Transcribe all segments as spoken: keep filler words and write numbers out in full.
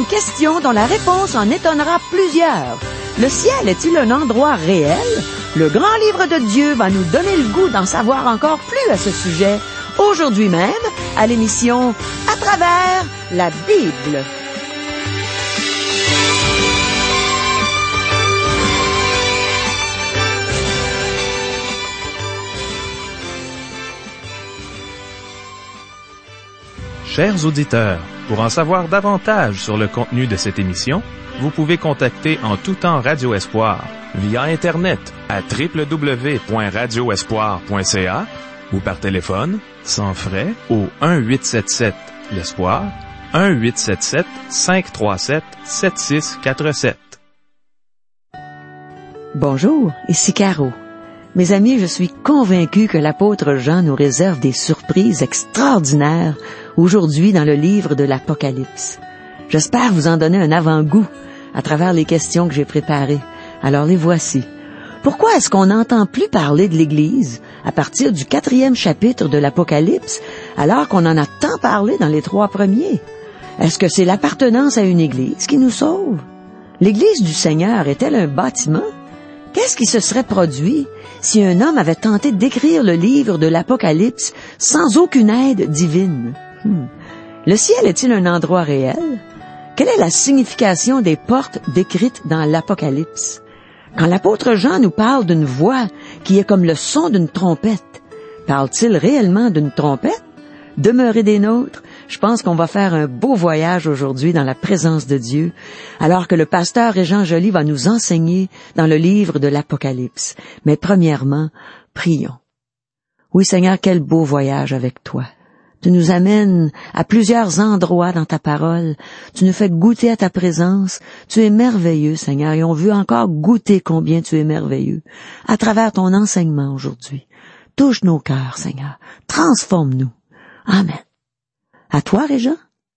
question dont la réponse en étonnera plusieurs. Le ciel est-il un endroit réel? Le grand livre de Dieu va nous donner le goût d'en savoir encore plus à ce sujet, aujourd'hui même, à l'émission À travers la Bible. Chers auditeurs, pour en savoir davantage sur le contenu de cette émission, vous pouvez contacter en tout temps Radio Espoir via Internet à w w w point radio espoir point c a ou par téléphone, sans frais, au un huit sept sept l'Espoir, un huit sept sept cinq trois sept sept six quatre sept. Bonjour, ici Caro. Mes amis, je suis convaincue que l'apôtre Jean nous réserve des surprises extraordinaires aujourd'hui dans le livre de l'Apocalypse. J'espère vous en donner un avant-goût à travers les questions que j'ai préparées. Alors les voici. Pourquoi est-ce qu'on n'entend plus parler de l'Église à partir du quatrième chapitre de l'Apocalypse, alors qu'on en a tant parlé dans les trois premiers? Est-ce que c'est l'appartenance à une Église qui nous sauve? L'Église du Seigneur est-elle un bâtiment? Qu'est-ce qui se serait produit si un homme avait tenté d'écrire le livre de l'Apocalypse sans aucune aide divine? Hmm. Le ciel est-il un endroit réel? Quelle est la signification des portes décrites dans l'Apocalypse? Quand l'apôtre Jean nous parle d'une voix qui est comme le son d'une trompette, parle-t-il réellement d'une trompette? Demeurez des nôtres. Je pense qu'on va faire un beau voyage aujourd'hui dans la présence de Dieu, alors que le pasteur Régent Joly va nous enseigner dans le livre de l'Apocalypse. Mais premièrement, prions. Oui, Seigneur, quel beau voyage avec toi. Tu nous amènes à plusieurs endroits dans ta parole. Tu nous fais goûter à ta présence. Tu es merveilleux, Seigneur, et on veut encore goûter combien tu es merveilleux à travers ton enseignement aujourd'hui. Touche nos cœurs, Seigneur. Transforme-nous. Amen. À toi, Régent.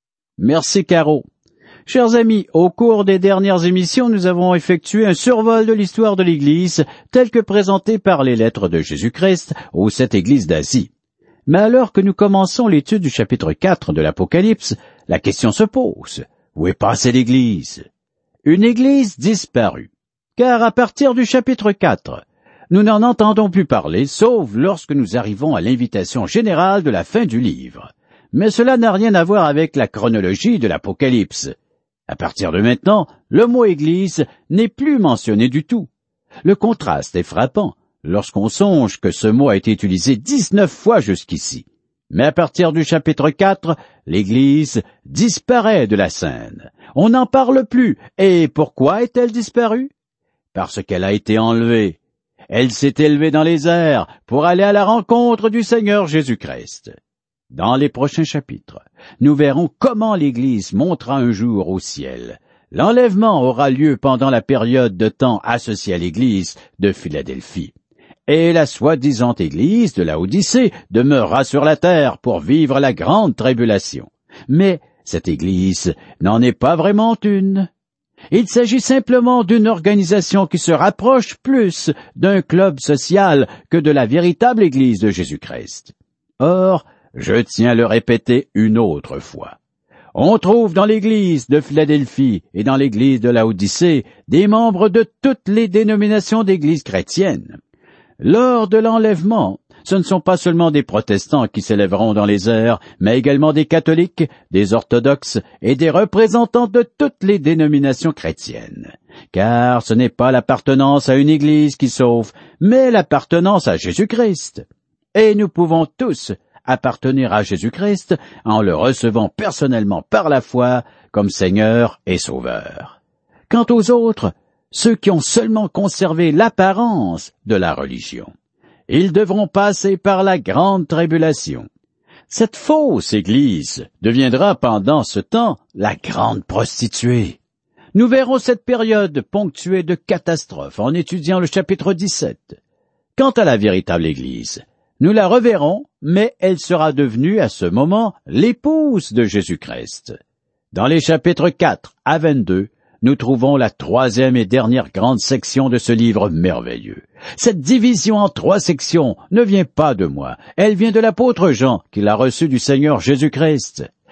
Merci, Caro. Chers amis, au cours des dernières émissions, nous avons effectué un survol de l'histoire de l'Église telle que présentée par les lettres de Jésus-Christ aux sept églises d'Asie. Mais alors que nous commençons l'étude du chapitre quatre de l'Apocalypse, la question se pose. Où est passée l'Église? Une Église disparue. Car à partir du chapitre quatre, nous n'en entendons plus parler, sauf lorsque nous arrivons à l'invitation générale de la fin du livre. Mais cela n'a rien à voir avec la chronologie de l'Apocalypse. À partir de maintenant, le mot Église n'est plus mentionné du tout. Le contraste est frappant lorsqu'on songe que ce mot a été utilisé dix-neuf fois jusqu'ici. Mais à partir du chapitre quatre, l'Église disparaît de la scène. On n'en parle plus. Et pourquoi est-elle disparue? Parce qu'elle a été enlevée. Elle s'est élevée dans les airs pour aller à la rencontre du Seigneur Jésus-Christ. Dans les prochains chapitres, nous verrons comment l'Église montera un jour au ciel. L'enlèvement aura lieu pendant la période de temps associée à l'Église de Philadelphie. Et la soi-disant Église de Laodicée demeurera sur la terre pour vivre la grande tribulation. Mais cette Église n'en est pas vraiment une. Il s'agit simplement d'une organisation qui se rapproche plus d'un club social que de la véritable Église de Jésus-Christ. Or, je tiens à le répéter une autre fois. On trouve dans l'Église de Philadelphie et dans l'Église de Laodicée des membres de toutes les dénominations d'Églises chrétiennes. Lors de l'enlèvement, ce ne sont pas seulement des protestants qui s'élèveront dans les airs, mais également des catholiques, des orthodoxes et des représentants de toutes les dénominations chrétiennes. Car ce n'est pas l'appartenance à une Église qui sauve, mais l'appartenance à Jésus-Christ. Et nous pouvons tous appartenir à Jésus-Christ en le recevant personnellement par la foi comme Seigneur et Sauveur. Quant aux autres, ceux qui ont seulement conservé l'apparence de la religion, ils devront passer par la grande tribulation. Cette fausse Église deviendra pendant ce temps la grande prostituée. Nous verrons cette période ponctuée de catastrophes en étudiant le chapitre dix-sept. Quant à la véritable Église, nous la reverrons, mais elle sera devenue à ce moment l'épouse de Jésus-Christ. Dans les chapitres quatre à vingt-deux, nous trouvons la troisième et dernière grande section de ce livre merveilleux. Cette division en trois sections ne vient pas de moi, elle vient de l'apôtre Jean, qui l'a reçue du Seigneur Jésus-Christ.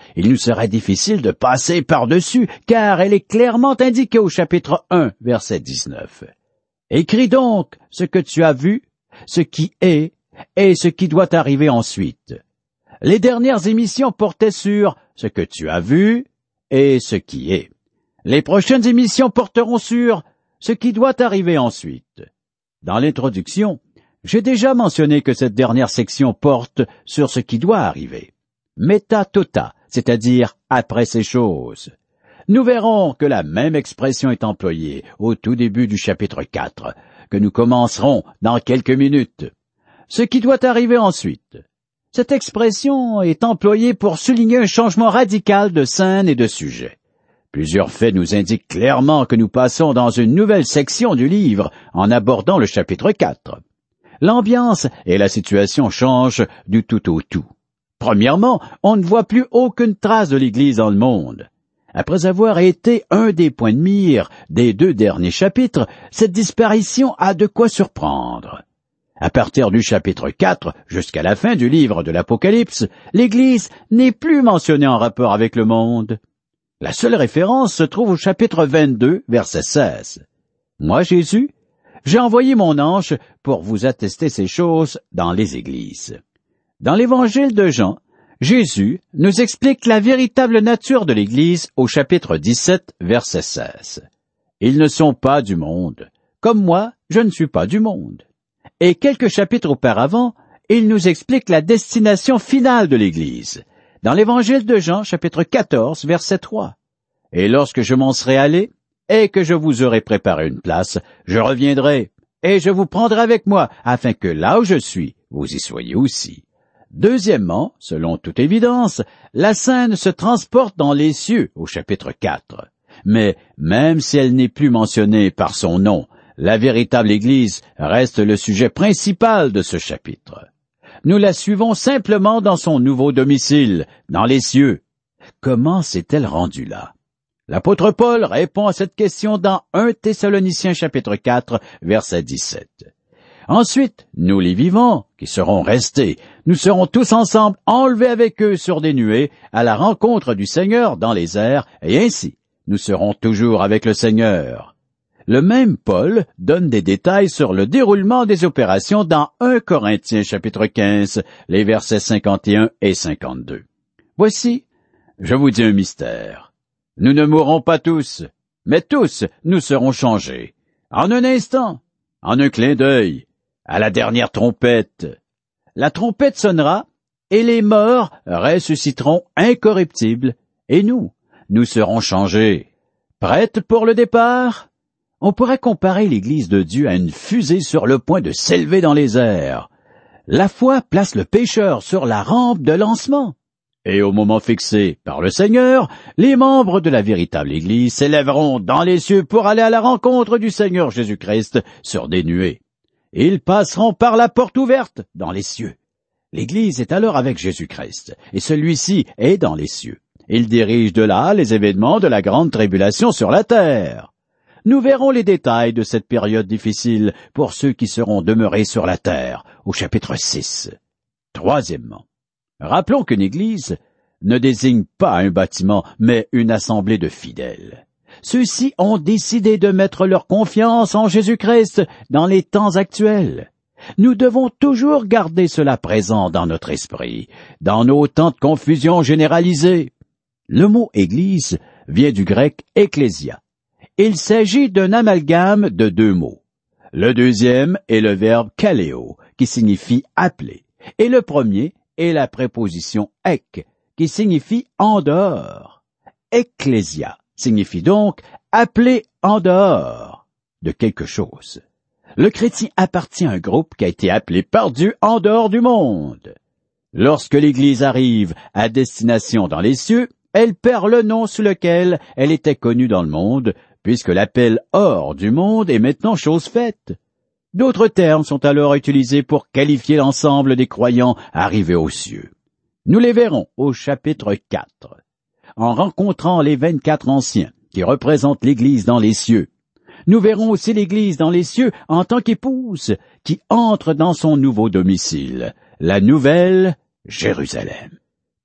il nous serait difficile de passer par-dessus, car elle est clairement indiquée au chapitre un, verset dix-neuf. Écris donc ce que tu as vu, ce qui est, et ce qui doit arriver ensuite. Les dernières émissions portaient sur ce que tu as vu et ce qui est. Les prochaines émissions porteront sur ce qui doit arriver ensuite. Dans l'introduction, j'ai déjà mentionné que cette dernière section porte sur ce qui doit arriver. Meta tota, c'est-à-dire après ces choses. Nous verrons que la même expression est employée au tout début du chapitre quatre, que nous commencerons dans quelques minutes. Ce qui doit arriver ensuite. Cette expression est employée pour souligner un changement radical de scène et de sujet. Plusieurs faits nous indiquent clairement que nous passons dans une nouvelle section du livre en abordant le chapitre quatre. L'ambiance et la situation changent du tout au tout. Premièrement, on ne voit plus aucune trace de l'Église dans le monde. Après avoir été un des points de mire des deux derniers chapitres, cette disparition a de quoi surprendre. À partir du chapitre quatre jusqu'à la fin du livre de l'Apocalypse, l'Église n'est plus mentionnée en rapport avec le monde. La seule référence se trouve au chapitre vingt-deux, verset seize. Moi, Jésus, j'ai envoyé mon ange pour vous attester ces choses dans les églises. Dans l'évangile de Jean, Jésus nous explique la véritable nature de l'Église au chapitre dix-sept, verset seize. Ils ne sont pas du monde, comme moi, je ne suis pas du monde. Et quelques chapitres auparavant, il nous explique la destination finale de l'Église. Dans l'évangile de Jean, chapitre quatorze, verset trois. Et lorsque je m'en serai allé, et que je vous aurai préparé une place, je reviendrai, et je vous prendrai avec moi, afin que là où je suis, vous y soyez aussi. Deuxièmement, selon toute évidence, la scène se transporte dans les cieux au chapitre quatre. Mais même si elle n'est plus mentionnée par son nom, la véritable Église reste le sujet principal de ce chapitre. Nous la suivons simplement dans son nouveau domicile, dans les cieux. Comment s'est-elle rendue là? L'apôtre Paul répond à cette question dans un Thessaloniciens chapitre quatre, verset dix-sept. Ensuite, nous les vivants, qui serons restés, nous serons tous ensemble enlevés avec eux sur des nuées, à la rencontre du Seigneur dans les airs, et ainsi, nous serons toujours avec le Seigneur. Le même Paul donne des détails sur le déroulement des opérations dans un Corinthiens chapitre quinze, les versets cinquante et un et cinquante-deux. Voici, je vous dis un mystère. Nous ne mourrons pas tous, mais tous nous serons changés. En un instant, en un clin d'œil, à la dernière trompette. La trompette sonnera, et les morts ressusciteront incorruptibles, et nous, nous serons changés. Prêtes pour le départ? On pourrait comparer l'Église de Dieu à une fusée sur le point de s'élever dans les airs. La foi place le pécheur sur la rampe de lancement. Et au moment fixé par le Seigneur, les membres de la véritable Église s'élèveront dans les cieux pour aller à la rencontre du Seigneur Jésus-Christ sur des nuées. Ils passeront par la porte ouverte dans les cieux. L'Église est alors avec Jésus-Christ, et celui-ci est dans les cieux. Il dirige de là les événements de la grande tribulation sur la terre. Nous verrons les détails de cette période difficile pour ceux qui seront demeurés sur la terre, au chapitre six. Troisièmement, rappelons qu'une Église ne désigne pas un bâtiment, mais une assemblée de fidèles. Ceux-ci ont décidé de mettre leur confiance en Jésus-Christ dans les temps actuels. Nous devons toujours garder cela présent dans notre esprit, dans nos temps de confusion généralisée. Le mot « Église » vient du grec « ecclésia ». Il s'agit d'un amalgame de deux mots. Le deuxième est le verbe « kaleo » qui signifie « appeler », et le premier est la préposition « ek » qui signifie « en dehors ». Ecclésia signifie donc « appeler en dehors » de quelque chose. Le chrétien appartient à un groupe qui a été appelé par Dieu en dehors du monde. Lorsque l'Église arrive à destination dans les cieux, elle perd le nom sous lequel elle était connue dans le monde, puisque l'appel hors du monde est maintenant chose faite. D'autres termes sont alors utilisés pour qualifier l'ensemble des croyants arrivés aux cieux. Nous les verrons au chapitre quatre. En rencontrant les vingt-quatre anciens qui représentent l'Église dans les cieux, nous verrons aussi l'Église dans les cieux en tant qu'épouse qui entre dans son nouveau domicile, la nouvelle Jérusalem.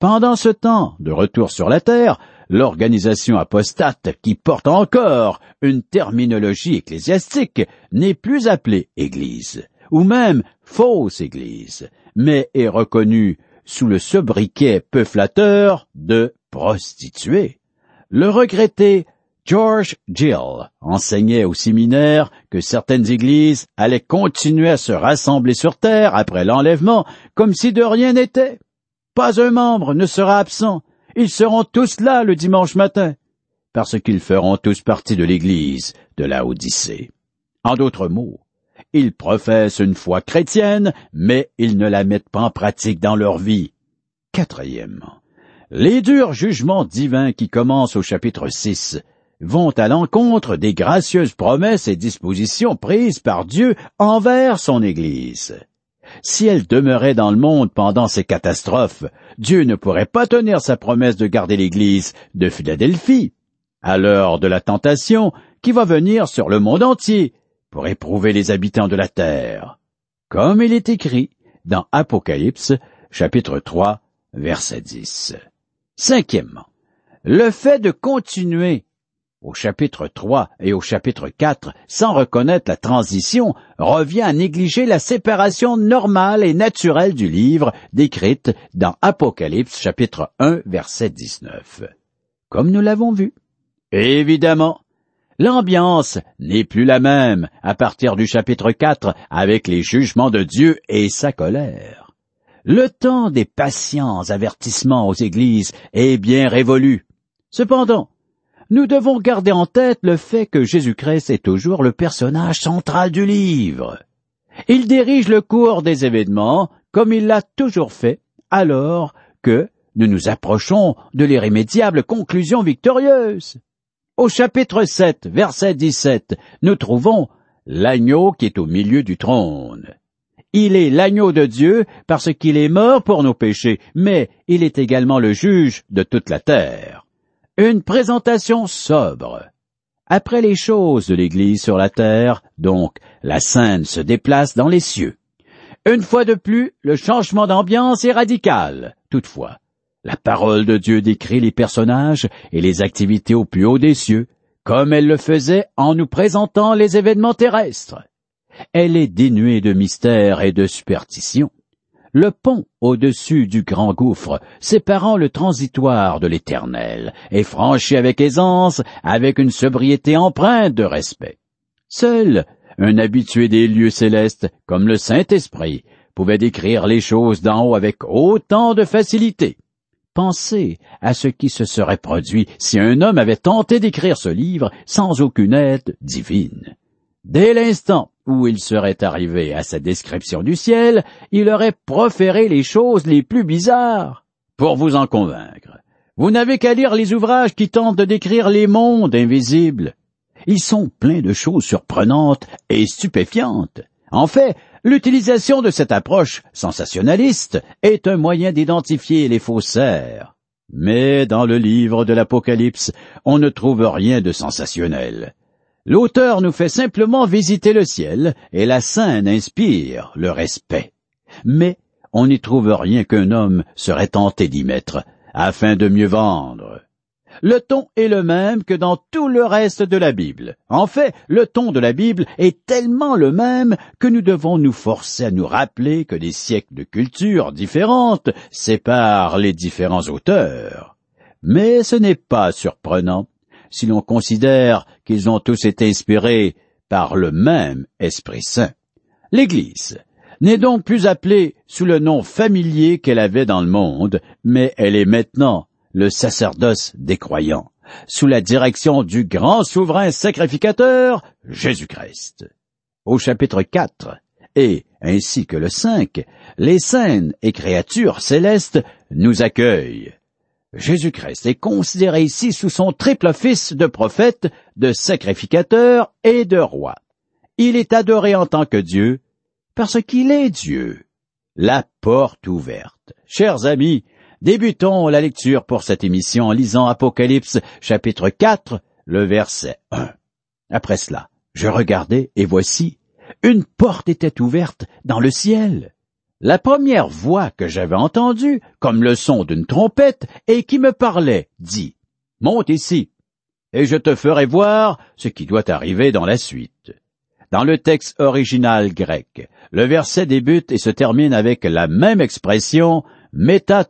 Pendant ce temps, de retour sur la terre, l'organisation apostate qui porte encore une terminologie ecclésiastique n'est plus appelée Église, ou même fausse Église, mais est reconnue sous le sobriquet peu flatteur de prostituée. Le regretté George Gill enseignait au séminaire que certaines églises allaient continuer à se rassembler sur terre après l'enlèvement comme si de rien n'était. Pas un membre ne sera absent. Ils seront tous là le dimanche matin, parce qu'ils feront tous partie de l'Église de la Odyssée. En d'autres mots, ils professent une foi chrétienne, mais ils ne la mettent pas en pratique dans leur vie. Quatrièmement, les durs jugements divins qui commencent au chapitre six vont à l'encontre des gracieuses promesses et dispositions prises par Dieu envers son Église. Si elle demeurait dans le monde pendant ces catastrophes, Dieu ne pourrait pas tenir sa promesse de garder l'Église de Philadelphie, à l'heure de la tentation qui va venir sur le monde entier pour éprouver les habitants de la terre, comme il est écrit dans Apocalypse, chapitre trois, verset dix. Cinquièmement, le fait de continuer au chapitre trois et au chapitre quatre, sans reconnaître la transition, revient à négliger la séparation normale et naturelle du livre décrite dans Apocalypse chapitre un, verset dix-neuf. Comme nous l'avons vu. Évidemment, l'ambiance n'est plus la même à partir du chapitre quatre avec les jugements de Dieu et sa colère. Le temps des patients avertissements aux églises est bien révolu. Cependant, nous devons garder en tête le fait que Jésus-Christ est toujours le personnage central du livre. Il dirige le cours des événements comme il l'a toujours fait, alors que nous nous approchons de l'irrémédiable conclusion victorieuse. Au chapitre sept, verset dix-sept, nous trouvons l'agneau qui est au milieu du trône. Il est l'agneau de Dieu parce qu'il est mort pour nos péchés, mais il est également le juge de toute la terre. Une présentation sobre. Après les choses de l'Église sur la terre, donc, la scène se déplace dans les cieux. Une fois de plus, le changement d'ambiance est radical. Toutefois, la parole de Dieu décrit les personnages et les activités au plus haut des cieux, comme elle le faisait en nous présentant les événements terrestres. Elle est dénuée de mystère et de superstition. Le pont au-dessus du grand gouffre, séparant le transitoire de l'éternel, est franchi avec aisance, avec une sobriété empreinte de respect. Seul un habitué des lieux célestes, comme le Saint-Esprit, pouvait décrire les choses d'en haut avec autant de facilité. Pensez à ce qui se serait produit si un homme avait tenté d'écrire ce livre sans aucune aide divine. Dès l'instant où il serait arrivé à sa description du ciel, il aurait proféré les choses les plus bizarres. Pour vous en convaincre, vous n'avez qu'à lire les ouvrages qui tentent de décrire les mondes invisibles. Ils sont pleins de choses surprenantes et stupéfiantes. En fait, l'utilisation de cette approche sensationnaliste est un moyen d'identifier les faussaires. Mais dans le livre de l'Apocalypse, on ne trouve rien de sensationnel. L'auteur nous fait simplement visiter le ciel et la scène inspire le respect. Mais on n'y trouve rien qu'un homme serait tenté d'y mettre afin de mieux vendre. Le ton est le même que dans tout le reste de la Bible. En fait, le ton de la Bible est tellement le même que nous devons nous forcer à nous rappeler que des siècles de cultures différentes séparent les différents auteurs. Mais ce n'est pas surprenant si l'on considère qu'ils ont tous été inspirés par le même Esprit Saint. L'Église n'est donc plus appelée sous le nom familier qu'elle avait dans le monde, mais elle est maintenant le sacerdoce des croyants, sous la direction du grand souverain sacrificateur, Jésus-Christ. Au chapitre quatre, et ainsi que le cinq, les saints et créatures célestes nous accueillent. Jésus-Christ est considéré ici sous son triple office de prophète, de sacrificateur et de roi. Il est adoré en tant que Dieu, parce qu'il est Dieu. La porte ouverte. Chers amis, débutons la lecture pour cette émission en lisant Apocalypse chapitre quatre, le verset un. Après cela, je regardai, et voici, une porte était ouverte dans le ciel. La première voix que j'avais entendue, comme le son d'une trompette, et qui me parlait, dit « Monte ici, et je te ferai voir ce qui doit arriver dans la suite. » Dans le texte original grec, le verset débute et se termine avec la même expression « métatota ».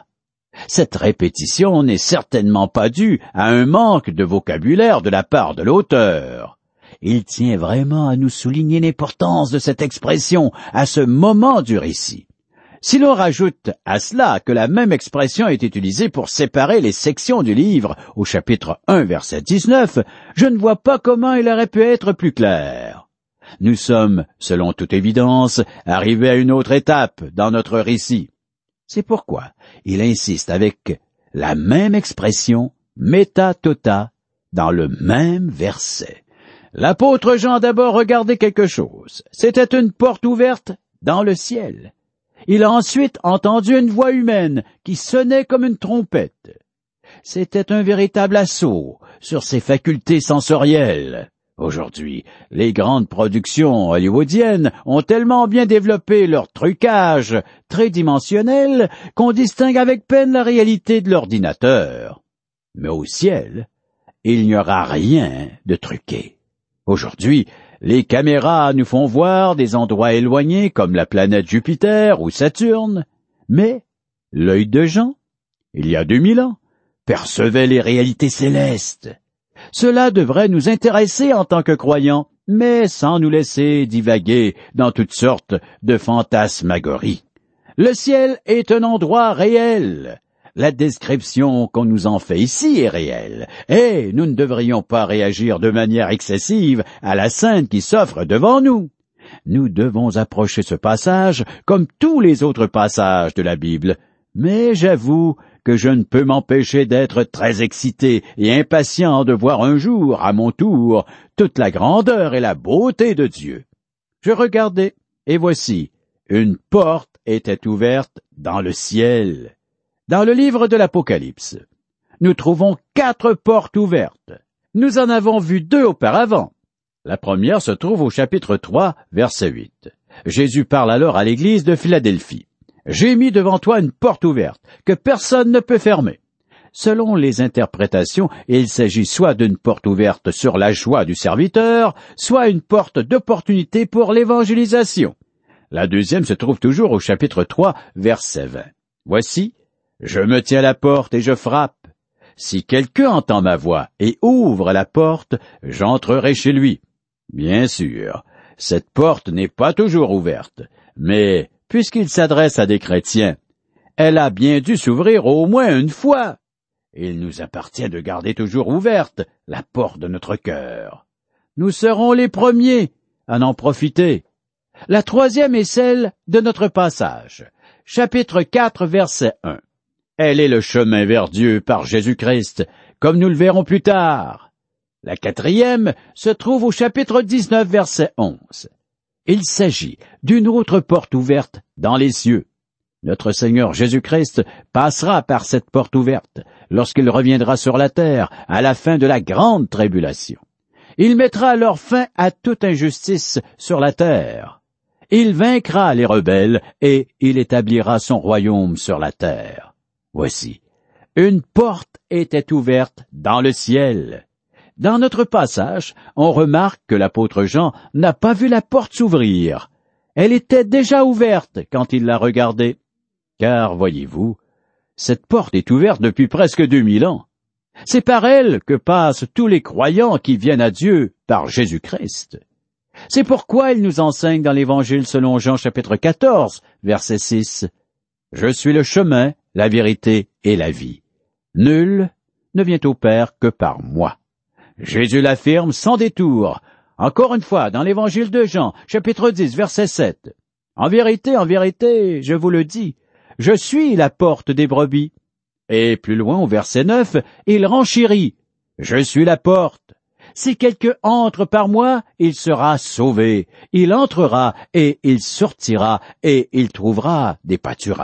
Cette répétition n'est certainement pas due à un manque de vocabulaire de la part de l'auteur. Il tient vraiment à nous souligner l'importance de cette expression à ce moment du récit. Si l'on rajoute à cela que la même expression est utilisée pour séparer les sections du livre au chapitre un, verset dix-neuf, je ne vois pas comment il aurait pu être plus clair. Nous sommes, selon toute évidence, arrivés à une autre étape dans notre récit. C'est pourquoi il insiste avec la même expression, métatota, dans le même verset. L'apôtre Jean a d'abord regardé quelque chose. C'était une porte ouverte dans le ciel. Il a ensuite entendu une voix humaine qui sonnait comme une trompette. C'était un véritable assaut sur ses facultés sensorielles. Aujourd'hui, les grandes productions hollywoodiennes ont tellement bien développé leur trucage tridimensionnel qu'on distingue avec peine la réalité de l'ordinateur. Mais au ciel, il n'y aura rien de truqué. Aujourd'hui, les caméras nous font voir des endroits éloignés comme la planète Jupiter ou Saturne, mais l'œil de Jean, il y a deux mille ans, percevait les réalités célestes. Cela devrait nous intéresser en tant que croyants, mais sans nous laisser divaguer dans toutes sortes de fantasmagories. Le ciel est un endroit réel. La description qu'on nous en fait ici est réelle, et nous ne devrions pas réagir de manière excessive à la scène qui s'offre devant nous. Nous devons approcher ce passage comme tous les autres passages de la Bible, mais j'avoue que je ne peux m'empêcher d'être très excité et impatient de voir un jour, à mon tour, toute la grandeur et la beauté de Dieu. Je regardais, et voici, une porte était ouverte dans le ciel. Dans le livre de l'Apocalypse, nous trouvons quatre portes ouvertes. Nous en avons vu deux auparavant. La première se trouve au chapitre trois, verset huit. Jésus parle alors à l'église de Philadelphie. « J'ai mis devant toi une porte ouverte, que personne ne peut fermer. » Selon les interprétations, il s'agit soit d'une porte ouverte sur la joie du serviteur, soit une porte d'opportunité pour l'évangélisation. La deuxième se trouve toujours au chapitre trois, verset vingt. « Voici, je me tiens à la porte et je frappe. Si quelqu'un entend ma voix et ouvre la porte, j'entrerai chez lui. » Bien sûr, cette porte n'est pas toujours ouverte, mais puisqu'il s'adresse à des chrétiens, elle a bien dû s'ouvrir au moins une fois. Il nous appartient de garder toujours ouverte la porte de notre cœur. Nous serons les premiers à en profiter. La troisième est celle de notre passage. Chapitre quatre, verset un. Elle est le chemin vers Dieu par Jésus-Christ, comme nous le verrons plus tard. La quatrième se trouve au chapitre dix-neuf, verset onze. Il s'agit d'une autre porte ouverte dans les cieux. Notre Seigneur Jésus-Christ passera par cette porte ouverte lorsqu'il reviendra sur la terre à la fin de la grande tribulation. Il mettra alors fin à toute injustice sur la terre. Il vaincra les rebelles et il établira son royaume sur la terre. Voici, une porte était ouverte dans le ciel. Dans notre passage, on remarque que l'apôtre Jean n'a pas vu la porte s'ouvrir. Elle était déjà ouverte quand il l'a regardée. Car, voyez-vous, cette porte est ouverte depuis presque deux mille ans. C'est par elle que passent tous les croyants qui viennent à Dieu par Jésus-Christ. C'est pourquoi il nous enseigne dans l'Évangile selon Jean chapitre quatorze, verset six. « Je suis le chemin, la vérité et la vie. Nul ne vient au Père que par moi. » Jésus l'affirme sans détour. Encore une fois, dans l'Évangile de Jean, chapitre dix, verset sept. « En vérité, en vérité, je vous le dis, je suis la porte des brebis. » Et plus loin, au verset neuf, il renchérit. « Je suis la porte. Si quelqu'un entre par moi, il sera sauvé. Il entrera et il sortira et il trouvera des pâturages. »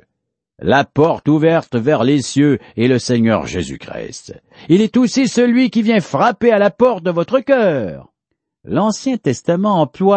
La porte ouverte vers les cieux est le Seigneur Jésus-Christ. Il est aussi celui qui vient frapper à la porte de votre cœur. L'Ancien Testament emploie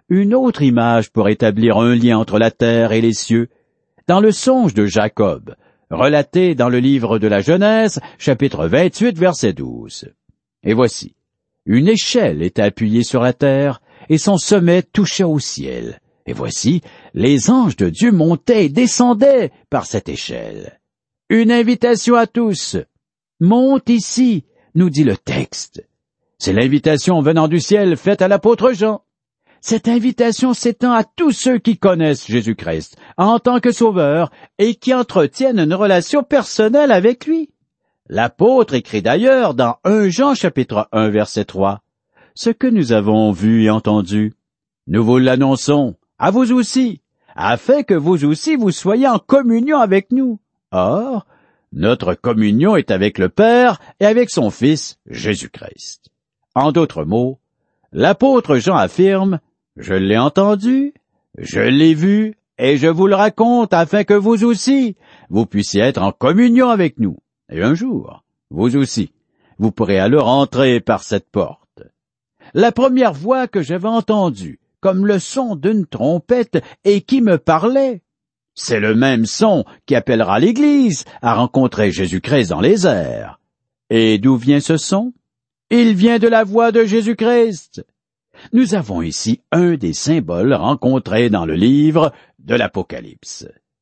une autre image pour établir un lien entre la terre et les cieux, dans le songe de Jacob, relaté dans le livre de la Genèse, chapitre vingt-huit, verset douze. Et voici, une échelle était appuyée sur la terre, et son sommet touchait au ciel. Et voici, les anges de Dieu montaient et descendaient par cette échelle. Une invitation à tous. Monte ici, nous dit le texte. C'est l'invitation venant du ciel faite à l'apôtre Jean. Cette invitation s'étend à tous ceux qui connaissent Jésus-Christ en tant que sauveur et qui entretiennent une relation personnelle avec lui. L'apôtre écrit d'ailleurs dans premier Jean chapitre un verset trois. Ce que nous avons vu et entendu, nous vous l'annonçons, à vous aussi, afin que vous aussi vous soyez en communion avec nous. Or, notre communion est avec le Père et avec son Fils, Jésus-Christ. En d'autres mots, l'apôtre Jean affirme, « Je l'ai entendu, je l'ai vu, et je vous le raconte afin que vous aussi, vous puissiez être en communion avec nous. Et un jour, vous aussi, vous pourrez alors entrer par cette porte. » La première voix que j'avais entendue, comme le son d'une trompette, et qui me parlait, c'est le même son qui appellera l'Église à rencontrer Jésus-Christ dans les airs. Et d'où vient ce son? Il vient de la voix de Jésus-Christ. Nous avons ici un des symboles rencontrés dans le livre de l'Apocalypse.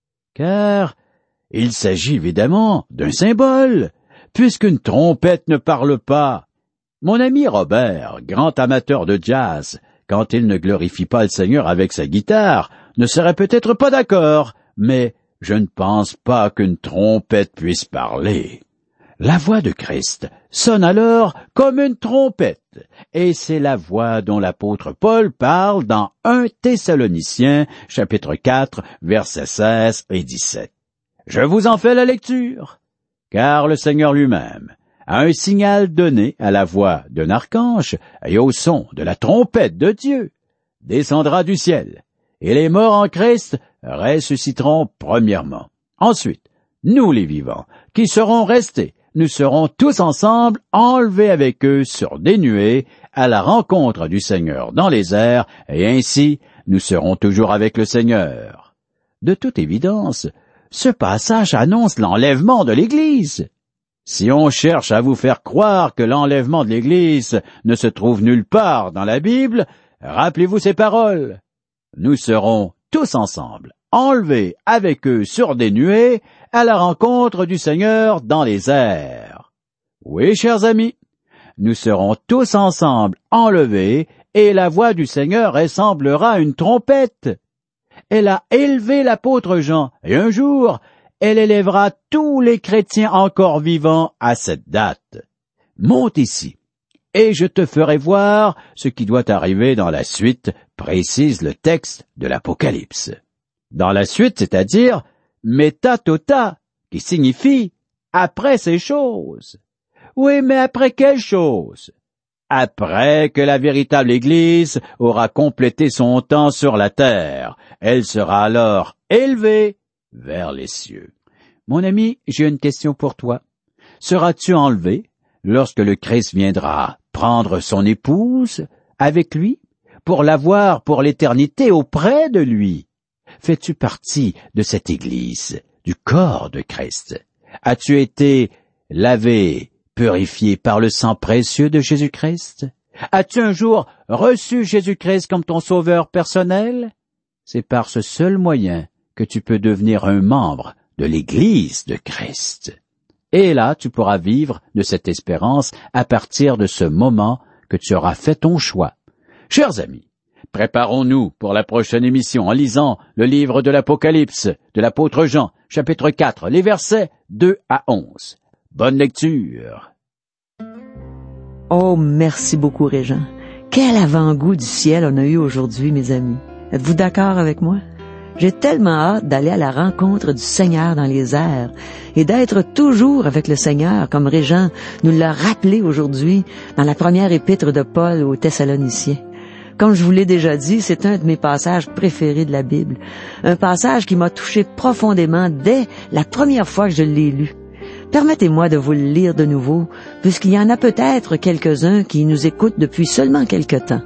Car il s'agit évidemment d'un symbole, puisqu'une trompette ne parle pas. Mon ami Robert, grand amateur de jazz, quand il ne glorifie pas le Seigneur avec sa guitare, ne serait peut-être pas d'accord, mais je ne pense pas qu'une trompette puisse parler. La voix de Christ sonne alors comme une trompette, et c'est la voix dont l'apôtre Paul parle dans premier Thessaloniciens, chapitre quatre, versets seize et dix-sept. Je vous en fais la lecture, car le Seigneur lui-même a un signal donné à la voix d'un archange et au son de la trompette de Dieu, descendra du ciel, et les morts en Christ ressusciteront premièrement. Ensuite, nous les vivants, qui serons restés, nous serons tous ensemble enlevés avec eux sur des nuées à la rencontre du Seigneur dans les airs, et ainsi nous serons toujours avec le Seigneur. De toute évidence, ce passage annonce l'enlèvement de l'Église. Si on cherche à vous faire croire que l'enlèvement de l'Église ne se trouve nulle part dans la Bible, rappelez-vous ces paroles. Nous serons tous ensemble enlevés avec eux sur des nuées à la rencontre du Seigneur dans les airs. Oui, chers amis, nous serons tous ensemble enlevés et la voix du Seigneur ressemblera à une trompette. Elle a élevé l'apôtre Jean et un jour, elle élèvera tous les chrétiens encore vivants à cette date. Monte ici, et je te ferai voir ce qui doit arriver dans la suite, précise le texte de l'Apocalypse. Dans la suite, c'est-à-dire métatota, qui signifie après ces choses. Oui, mais après quelles choses? Après que la véritable Église aura complété son temps sur la terre, elle sera alors élevée vers les cieux. Mon ami, j'ai une question pour toi. Seras-tu enlevé lorsque le Christ viendra prendre son épouse avec lui pour l'avoir pour l'éternité auprès de lui? Fais-tu partie de cette Église, du corps de Christ? As-tu été lavé, purifié par le sang précieux de Jésus-Christ? As-tu un jour reçu Jésus-Christ comme ton sauveur personnel? C'est par ce seul moyen que tu peux devenir un membre de l'Église de Christ. Et là, tu pourras vivre de cette espérance à partir de ce moment que tu auras fait ton choix. Chers amis, préparons-nous pour la prochaine émission en lisant le livre de l'Apocalypse de l'apôtre Jean, chapitre quatre, les versets deux à onze. Bonne lecture. Oh, merci beaucoup, Régent. Quel avant-goût du ciel on a eu aujourd'hui, mes amis. Êtes-vous d'accord avec moi? J'ai tellement hâte d'aller à la rencontre du Seigneur dans les airs et d'être toujours avec le Seigneur, comme Régent nous l'a rappelé aujourd'hui dans la première épître de Paul aux Thessaloniciens. Comme je vous l'ai déjà dit, c'est un de mes passages préférés de la Bible, un passage qui m'a touché profondément dès la première fois que je l'ai lu. Permettez-moi de vous le lire de nouveau, puisqu'il y en a peut-être quelques-uns qui nous écoutent depuis seulement quelque temps.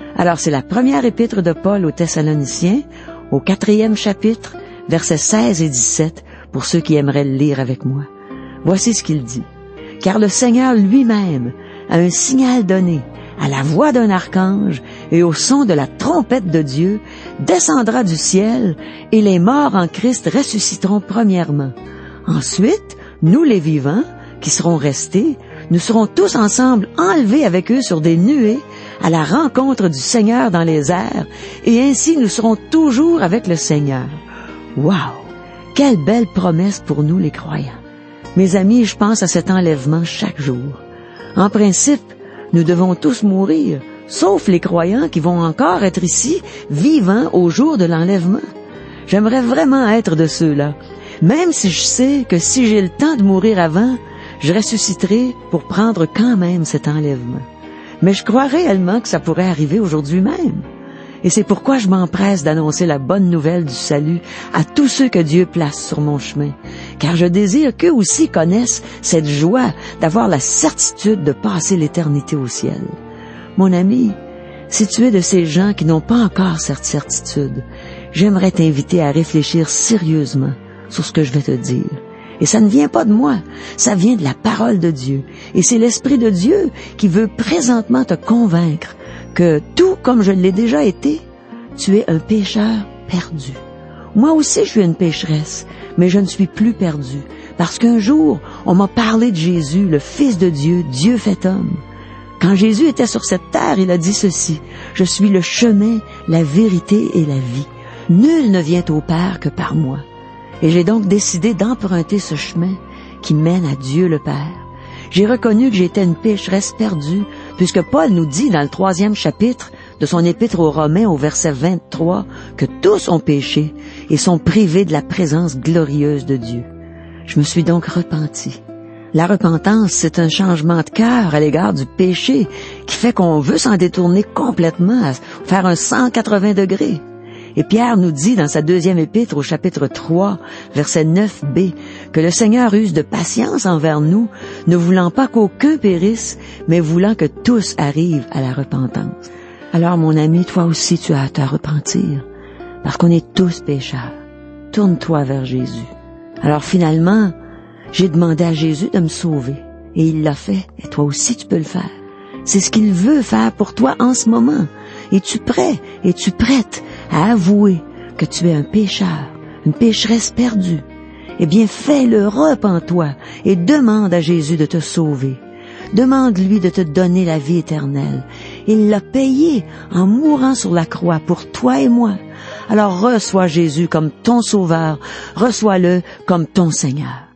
Alors c'est la première épître de Paul aux Thessaloniciens, au quatrième chapitre, versets seize et dix-sept, pour ceux qui aimeraient le lire avec moi. Voici ce qu'il dit. « Car le Seigneur lui-même a un signal donné, à la voix d'un archange et au son de la trompette de Dieu, descendra du ciel, et les morts en Christ ressusciteront premièrement. Ensuite, nous les vivants, qui seront restés, nous serons tous ensemble enlevés avec eux sur des nuées, à la rencontre du Seigneur dans les airs, et ainsi nous serons toujours avec le Seigneur. » Wow! Quelle belle promesse pour nous les croyants. Mes amis, je pense à cet enlèvement chaque jour. En principe, nous devons tous mourir, sauf les croyants qui vont encore être ici, vivants au jour de l'enlèvement. J'aimerais vraiment être de ceux-là, même si je sais que si j'ai le temps de mourir avant, je ressusciterai pour prendre quand même cet enlèvement. Mais je crois réellement que ça pourrait arriver aujourd'hui même. Et c'est pourquoi je m'empresse d'annoncer la bonne nouvelle du salut à tous ceux que Dieu place sur mon chemin, car je désire qu'eux aussi connaissent cette joie d'avoir la certitude de passer l'éternité au ciel. Mon ami, si tu es de ces gens qui n'ont pas encore cette certitude, j'aimerais t'inviter à réfléchir sérieusement sur ce que je vais te dire. Et ça ne vient pas de moi, ça vient de la parole de Dieu. Et c'est l'Esprit de Dieu qui veut présentement te convaincre que, tout comme je l'ai déjà été, tu es un pécheur perdu. Moi aussi je suis une pécheresse, mais je ne suis plus perdu, parce qu'un jour, on m'a parlé de Jésus, le Fils de Dieu, Dieu fait homme. Quand Jésus était sur cette terre, il a dit ceci, « Je suis le chemin, la vérité et la vie. Nul ne vient au Père que par moi. » Et j'ai donc décidé d'emprunter ce chemin qui mène à Dieu le Père. J'ai reconnu que j'étais une pécheresse perdue, puisque Paul nous dit dans le troisième chapitre de son épître aux Romains au verset vingt-trois que tous ont péché et sont privés de la présence glorieuse de Dieu. Je me suis donc repenti. La repentance, c'est un changement de cœur à l'égard du péché qui fait qu'on veut s'en détourner complètement, à faire un cent quatre-vingts degrés. Et Pierre nous dit dans sa deuxième épître au chapitre trois, verset neuf b, que le Seigneur use de patience envers nous, ne voulant pas qu'aucun périsse, mais voulant que tous arrivent à la repentance. Alors mon ami, toi aussi tu as à te repentir, parce qu'on est tous pécheurs. Tourne-toi vers Jésus. Alors finalement, j'ai demandé à Jésus de me sauver, et il l'a fait, et toi aussi tu peux le faire. C'est ce qu'il veut faire pour toi en ce moment. Es-tu prêt, es-tu prête à avouer que tu es un pécheur, une pécheresse perdue? Eh bien, fais-le, repens-toi et demande à Jésus de te sauver. Demande-lui de te donner la vie éternelle. Il l'a payé en mourant sur la croix pour toi et moi. Alors reçois Jésus comme ton sauveur, reçois-le comme ton Seigneur.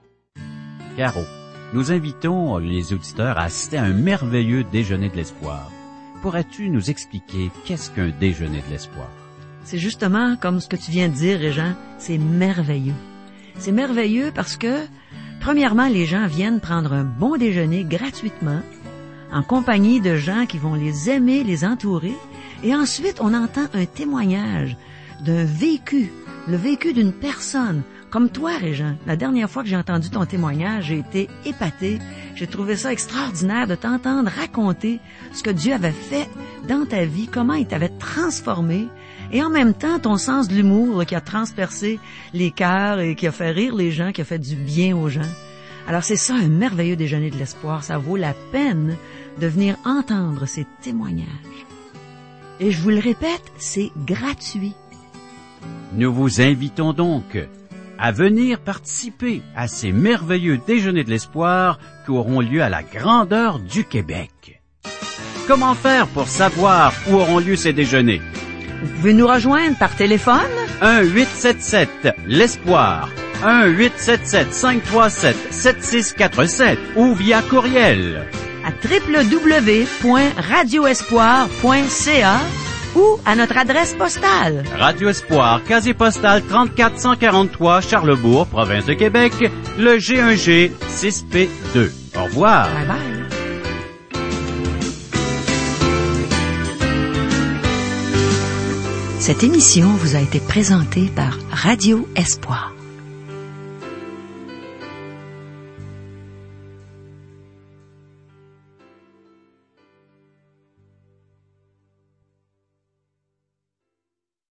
Caro, nous invitons les auditeurs à assister à un merveilleux déjeuner de l'espoir. Pourrais-tu nous expliquer qu'est-ce qu'un déjeuner de l'espoir? C'est justement comme ce que tu viens de dire, Régent, c'est merveilleux. C'est merveilleux parce que, premièrement, les gens viennent prendre un bon déjeuner gratuitement, en compagnie de gens qui vont les aimer, les entourer, et ensuite on entend un témoignage d'un vécu, le vécu d'une personne, comme toi, Régent. La dernière fois que j'ai entendu ton témoignage, j'ai été épatée. J'ai trouvé ça extraordinaire de t'entendre raconter ce que Dieu avait fait dans ta vie, comment il t'avait transformé, et en même temps, ton sens de l'humour là, qui a transpercé les cœurs et qui a fait rire les gens, qui a fait du bien aux gens. Alors c'est ça, un merveilleux déjeuner de l'espoir. Ça vaut la peine de venir entendre ces témoignages. Et je vous le répète, c'est gratuit. Nous vous invitons donc à venir participer à ces merveilleux déjeuners de l'espoir qui auront lieu à la grandeur du Québec. Comment faire pour savoir où auront lieu ces déjeuners? Vous pouvez nous rejoindre par téléphone. un huit sept sept l'espoir, un huit sept sept cinq trois sept sept six quatre sept ou via courriel à w w w point radio espoir point c a ou à notre adresse postale. Radio Espoir, casier postal trente-quatre cent quarante-trois, Charlebourg, province de Québec, le G un G six P deux. Au revoir. Bye bye. Cette émission vous a été présentée par Radio Espoir.